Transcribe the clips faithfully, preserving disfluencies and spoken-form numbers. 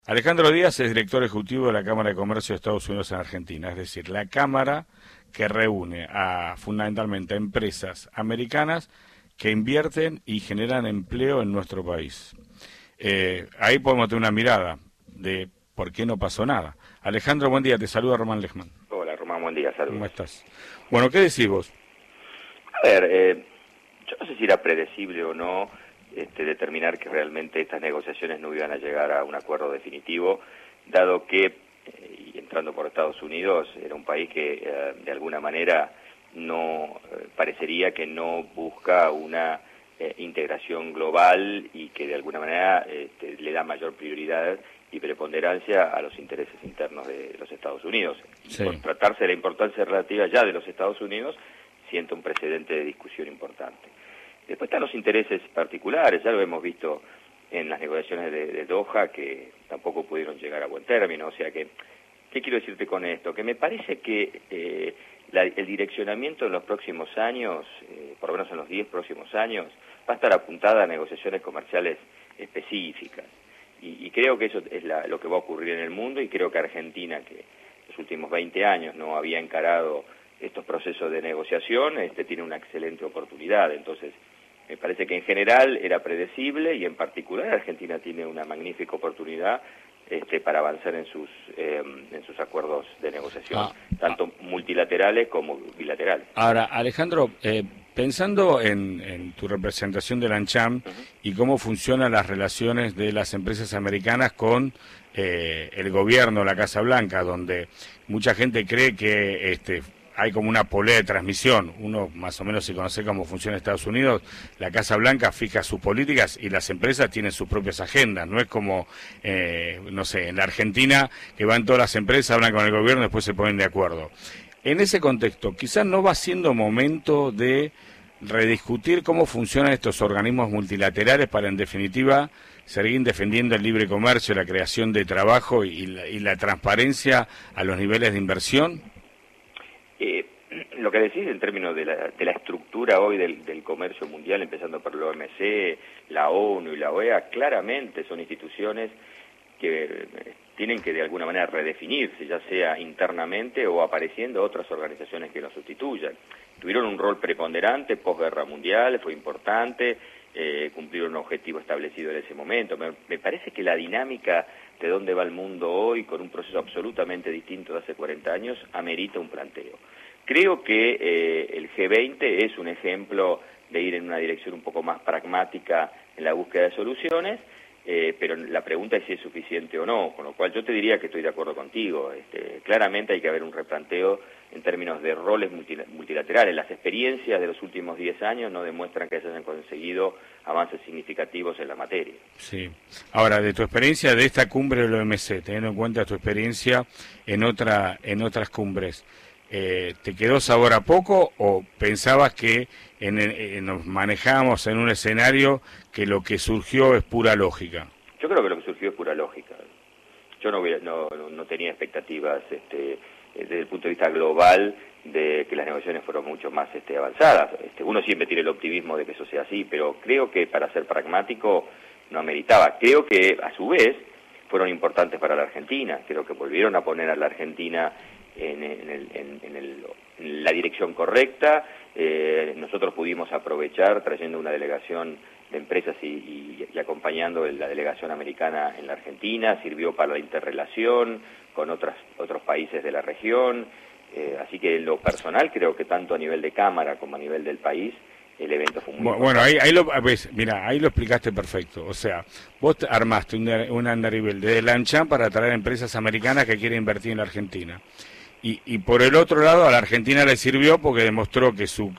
Alejandro Díaz es director ejecutivo de la Cámara de Comercio de Estados Unidos en Argentina, es decir, la Cámara que reúne a fundamentalmente a empresas americanas que invierten y generan empleo en nuestro país. Eh, ahí podemos tener una mirada de por qué no pasó nada. Alejandro, buen día, te saluda Román Lechman. Hola Román, buen día, saludos. ¿Cómo estás? Bueno, ¿qué decís vos? A ver, eh, yo no sé si era predecible o no este, determinar que realmente estas negociaciones no iban a llegar a un acuerdo definitivo, dado que, eh, y entrando por Estados Unidos, era un país que eh, de alguna manera no eh, parecería que no busca una eh, integración global y que de alguna manera este, le da mayor prioridad y preponderancia a los intereses internos de los Estados Unidos. Sí. Por tratarse de la importancia relativa ya de los Estados Unidos, siente un precedente de discusión importante. Después están los intereses particulares, ya lo hemos visto en las negociaciones de, de Doha, que tampoco pudieron llegar a buen término. O sea que, ¿qué quiero decirte con esto? Que me parece que eh, la, el direccionamiento en los próximos años, eh, por lo menos en los diez próximos años, va a estar apuntada a negociaciones comerciales específicas. Y, y creo que eso es la, lo que va a ocurrir en el mundo, y creo que Argentina, que los últimos veinte años no había encarado estos procesos de negociación, este tiene una excelente oportunidad. Entonces, me parece que en general era predecible, y en particular Argentina tiene una magnífica oportunidad este, para avanzar en sus eh, en sus acuerdos de negociación, ah, tanto ah, multilaterales como bilaterales. Ahora, Alejandro, eh, pensando en, en tu representación de la ANCHAM uh-huh. y cómo funcionan las relaciones de las empresas americanas con eh, el gobierno, la Casa Blanca, donde mucha gente cree que este hay como una polea de transmisión. Uno más o menos se conoce cómo funciona Estados Unidos. La Casa Blanca fija sus políticas y las empresas tienen sus propias agendas. No es como, eh, no sé, en la Argentina, que van todas las empresas, hablan con el gobierno y después se ponen de acuerdo. En ese contexto, quizás no va siendo momento de rediscutir cómo funcionan estos organismos multilaterales para, en definitiva, seguir defendiendo el libre comercio, la creación de trabajo y la, y la transparencia a los niveles de inversión. Eh, lo que decís en términos de la, de la estructura hoy del, del comercio mundial, empezando por la O M C, la ONU y la O E A, claramente son instituciones que eh, tienen que de alguna manera redefinirse, ya sea internamente o apareciendo otras organizaciones que los sustituyan. Tuvieron un rol preponderante posguerra mundial, fue importante, eh, cumplieron un objetivo establecido en ese momento. Me, me parece que la dinámica de dónde va el mundo hoy, con un proceso absolutamente distinto de hace cuarenta años, amerita un planteo. Creo que eh, el G veinte es un ejemplo de ir en una dirección un poco más pragmática en la búsqueda de soluciones, eh, pero la pregunta es si es suficiente o no, con lo cual yo te diría que estoy de acuerdo contigo. Este, claramente hay que haber un replanteo en términos de roles multilaterales. Las experiencias de los últimos diez años no demuestran que se hayan conseguido avances significativos en la materia. Sí. Ahora, de tu experiencia de esta cumbre del O M C, teniendo en cuenta tu experiencia en otra en otras cumbres, eh, ¿te quedó sabor a poco o pensabas que en, en, nos manejábamos en un escenario que lo que surgió es pura lógica? Yo creo que lo que surgió es pura lógica. Yo no, no, no tenía expectativas este, desde el punto de vista global de que las negociaciones fueron mucho más este, avanzadas. Este, uno siempre tiene el optimismo de que eso sea así, pero creo que para ser pragmático no ameritaba. Creo que a su vez fueron importantes para la Argentina. Creo que volvieron a poner a la Argentina en, en, el, en, en, el, en la dirección correcta. Eh, nosotros pudimos aprovechar trayendo una delegación de empresas y, y, y acompañando la delegación americana en la Argentina, sirvió para la interrelación con otras, otros países de la región, eh, así que en lo personal creo que tanto a nivel de Cámara como a nivel del país el evento fue muy bueno, bueno ahí, ahí lo ves, mira, ahí lo explicaste perfecto. O sea, vos armaste un, un andarivel de la ANCHAM para atraer empresas americanas que quieren invertir en la Argentina. Y, y por el otro lado, a la Argentina le sirvió porque demostró que su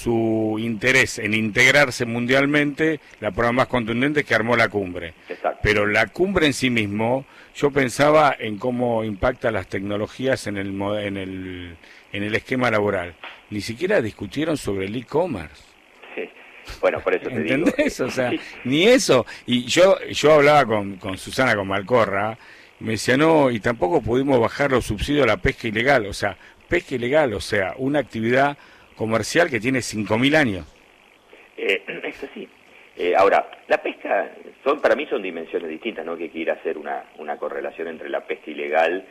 su interés en integrarse mundialmente, la prueba más contundente es que armó la cumbre. Exacto. Pero la cumbre en sí mismo, yo pensaba en cómo impacta las tecnologías en el en el en el esquema laboral. Ni siquiera discutieron sobre el e-commerce. Sí. Bueno, por eso te digo. ¿Entendés? O sea, ni eso. Y yo yo hablaba con, con Susana, con Malcorra, me decía, no, y tampoco pudimos bajar los subsidios a la pesca ilegal. O sea, pesca ilegal, o sea, una actividad comercial que tiene cinco mil años. Eh, es así. Eh, ahora, la pesca, son para mí son dimensiones distintas, no que quiera hacer una, una correlación entre la pesca ilegal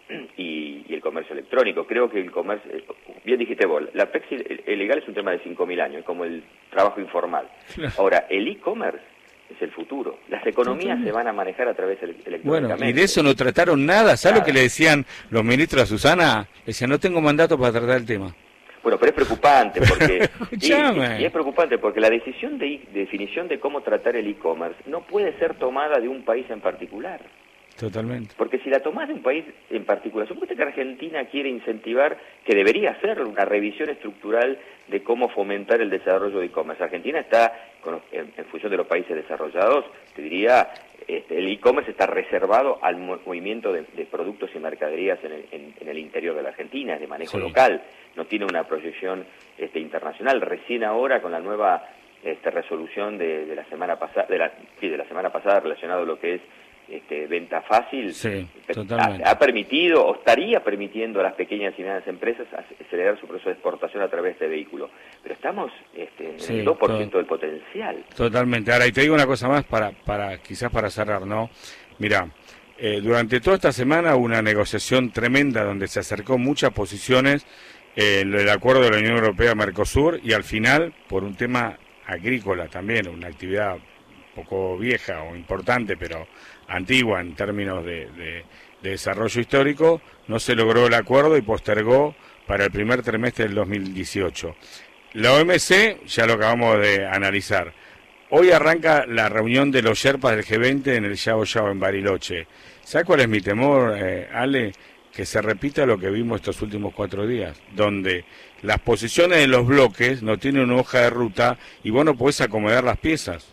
y, y el comercio electrónico. Creo que el comercio, bien dijiste vos, la pesca ilegal es un tema de cinco mil años, es como el trabajo informal. Claro. Ahora, el e-commerce es el futuro. Las economías se van a manejar a través electrónicamente. Bueno, y de eso no trataron nada. ¿Sabes lo que le decían los ministros a Susana? Decían, no tengo mandato para tratar el tema. Bueno, pero es preocupante porque y, y, y es preocupante porque la decisión de, de definición de cómo tratar el e-commerce no puede ser tomada de un país en particular. Totalmente. Porque si la tomás de un país en particular, suponete que Argentina quiere incentivar, que debería hacer una revisión estructural de cómo fomentar el desarrollo de e-commerce. Argentina está, con, en, en función de los países desarrollados, te diría, este, el e-commerce está reservado al movimiento de, de productos y mercaderías en el, en, en el interior de la Argentina, es de manejo sí. local, no tiene una proyección este, internacional. Recién ahora con la nueva este, resolución de, de la semana pasada, de la, sí, de la semana pasada relacionado a lo que es Este, venta fácil, sí, ha, ha permitido o estaría permitiendo a las pequeñas y medianas empresas acelerar su proceso de exportación a través de vehículos. Pero estamos este, en sí, el dos por ciento del potencial. Totalmente. Ahora, y te digo una cosa más para, para quizás para cerrar, ¿no? Mira, eh, durante toda esta semana hubo una negociación tremenda donde se acercó muchas posiciones eh, el acuerdo de la Unión Europea-Mercosur y al final, por un tema agrícola también, una actividad poco vieja o importante, pero antigua en términos de, de, de desarrollo histórico, no se logró el acuerdo y postergó para el primer trimestre del dos mil dieciocho. La O M C, ya lo acabamos de analizar. Hoy arranca la reunión de los Sherpas del G veinte en el Yao Yao en Bariloche. ¿Sabes cuál es mi temor, eh, Ale? Que se repita lo que vimos estos últimos cuatro días, donde las posiciones de los bloques no tienen una hoja de ruta y vos no podés acomodar las piezas.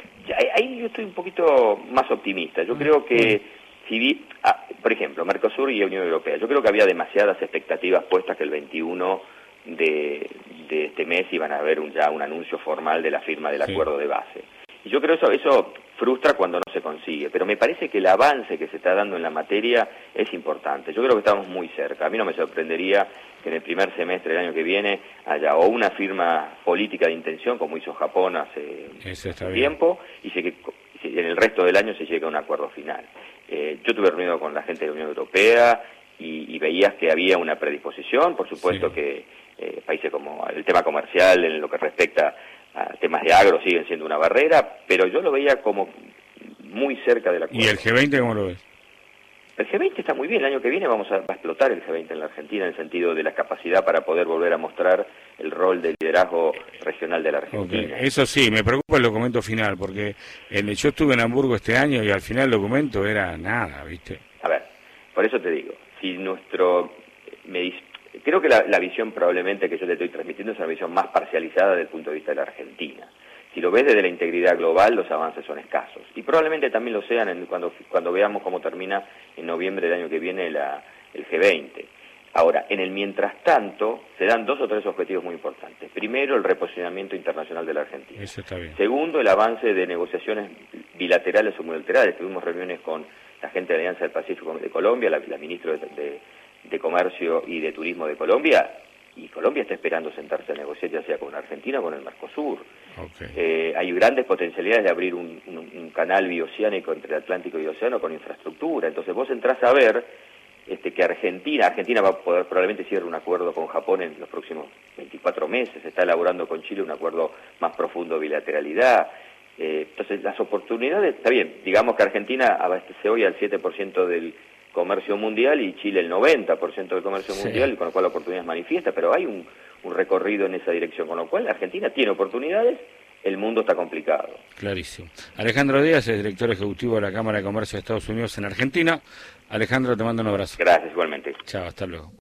Ahí yo estoy un poquito más optimista. Yo creo que, si vi, ah, por ejemplo, Mercosur y Unión Europea, yo creo que había demasiadas expectativas puestas que el veintiuno de, de este mes iban a haber un, ya un anuncio formal de la firma del sí. acuerdo de base. Y yo creo que eso, eso frustra cuando no se consigue, pero me parece que el avance que se está dando en la materia es importante. Yo creo que estamos muy cerca. A mí no me sorprendería que en el primer semestre del año que viene haya o una firma política de intención, como hizo Japón hace un tiempo, y que en el resto del año se llegue a un acuerdo final. Eh, yo estuve reunido con la gente de la Unión Europea y, y veías que había una predisposición, por supuesto sí. que eh, países como el tema comercial, en lo que respecta a temas de agro, siguen siendo una barrera, pero yo lo veía como muy cerca del acuerdo. ¿Y el G veinte cómo lo ves? El G veinte está muy bien, el año que viene vamos a, va a explotar el G veinte en la Argentina en el sentido de la capacidad para poder volver a mostrar el rol de liderazgo regional de la Argentina. Okay. Eso sí, me preocupa el documento final, porque el, yo estuve en Hamburgo este año y al final el documento era nada, ¿viste? A ver, por eso te digo, si nuestro... Me, creo que la, la visión probablemente que yo te estoy transmitiendo es una visión más parcializada desde el punto de vista de la Argentina. Si lo ves desde la integridad global, los avances son escasos. Y probablemente también lo sean en, cuando, cuando veamos cómo termina en noviembre del año que viene la, el G veinte. Ahora, en el mientras tanto, se dan dos o tres objetivos muy importantes. Primero, el reposicionamiento internacional de la Argentina. Eso está bien. Segundo, el avance de negociaciones bilaterales o multilaterales. Tuvimos reuniones con la gente de la Alianza del Pacífico de Colombia, la, la ministra de, de, de Comercio y de Turismo de Colombia, y Colombia está esperando sentarse a negociar ya sea con Argentina o con el Mercosur. Okay. Eh, hay grandes potencialidades de abrir un, un, un canal bioceánico entre el Atlántico y el Océano con infraestructura. Entonces vos entrás a ver este, que Argentina, Argentina va a poder probablemente cierre un acuerdo con Japón en los próximos veinticuatro meses, está elaborando con Chile un acuerdo más profundo de bilateralidad. Eh, entonces las oportunidades, está bien, digamos que Argentina abastece hoy al siete por ciento del comercio mundial y Chile el noventa por ciento del comercio sí. mundial, con lo cual la oportunidad es manifiesta, pero hay un, un recorrido en esa dirección, con lo cual Argentina tiene oportunidades, el mundo está complicado. Clarísimo. Alejandro Díaz es director ejecutivo de la Cámara de Comercio de Estados Unidos en Argentina. Alejandro, te mando un abrazo. Gracias, igualmente. Chao, hasta luego.